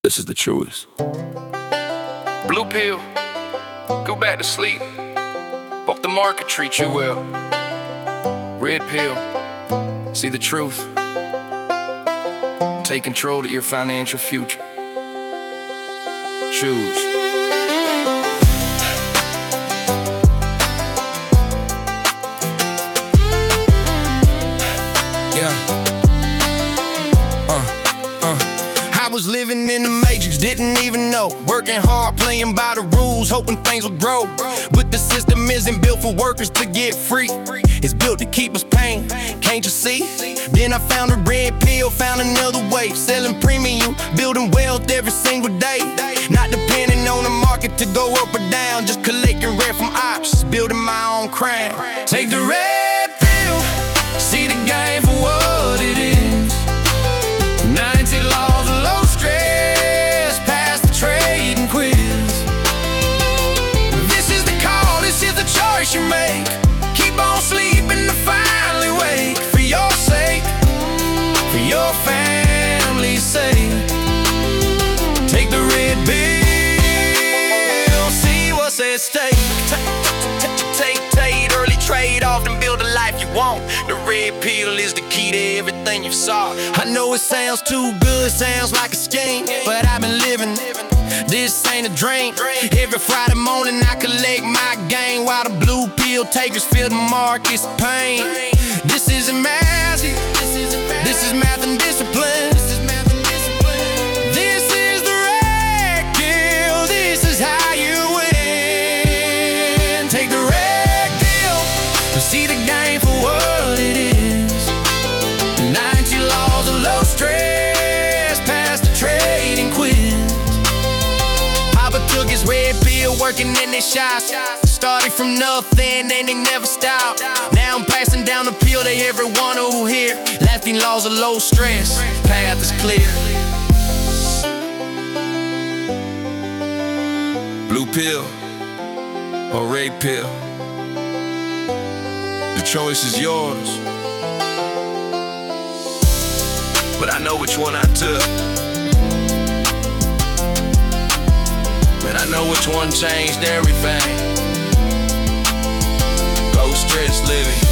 This is the truest. Blue pill, go back to sleep. Hope the market treats you well. Red pill, see the truth. Take control of your financial future. Choose. I was living in the matrix, didn't even know. Working hard, playing by the rules, hoping things would grow. But the system isn't built for workers to get free. It's built to keep us paying, can't you see? Then I found a red pill, found another way. Selling premium, building wealth every single day. Not depending on the market to go up or down. Just collecting rent from options, building my own crown. Take the red pill, see the game for what it is. 90 laws of low stress, pass the trading quiz. This is the call, this is the choice you make. Keep on sleeping to finally wake. For your sake, for your family's sake. Take the red pill, see what's at stake. Take early trade off and build a life you want. The red pill is the key to everything you've sought. I know it sounds too good, sounds like a scheme, but I've been living, this ain't a dream. Every Friday morning I collect my gain, while the blue pill takers feel the market's pain. This isn't magic, this is math and discipline. This is the red pill, this is how you win. Take the red pill, see the game for what it is. 90 laws of low stress, pass the trading quiz. Papa took his red pill, working in their shops. Started from nothing and they never stopped. Now I'm passing down the pill to everyone who hear. Lasting laws of low stress, path is clear. Blue pill or red pill, the choice is yours. But I know which one I took, and I know which one changed everything. Low stress living.